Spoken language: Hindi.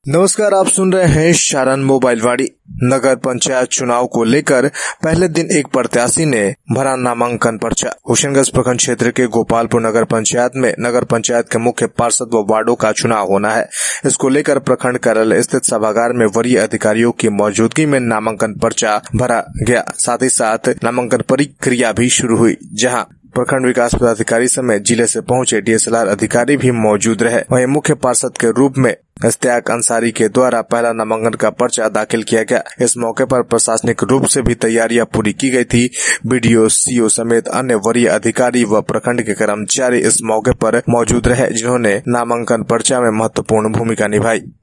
नमस्कार, आप सुन रहे हैं शारन मोबाइल वाड़ी। नगर पंचायत चुनाव को लेकर पहले दिन एक प्रत्याशी ने भरा नामांकन पर्चा। हुसैनगंज प्रखंड क्षेत्र के गोपालपुर नगर पंचायत में नगर पंचायत के मुख्य पार्षद व वार्डों का चुनाव होना है। इसको लेकर प्रखंड कार्यालय स्थित सभागार में वरीय अधिकारियों की मौजूदगी में नामांकन पर्चा भरा गया। साथ ही साथ नामांकन प्रक्रिया भी शुरू हुई, जहाँ प्रखंड विकास पदाधिकारी समेत जिले से पहुंचे DSLR अधिकारी भी मौजूद रहे। वहीं मुख्य पार्षद के रूप में इश्तियाक अंसारी के द्वारा पहला नामांकन का पर्चा दाखिल किया गया। इस मौके पर प्रशासनिक रूप से भी तैयारियां पूरी की गई थी। BDO, CO समेत अन्य वरीय अधिकारी व प्रखंड के कर्मचारी इस मौके पर मौजूद रहे, जिन्होंने नामांकन पर्चा में महत्वपूर्ण भूमिका निभाई।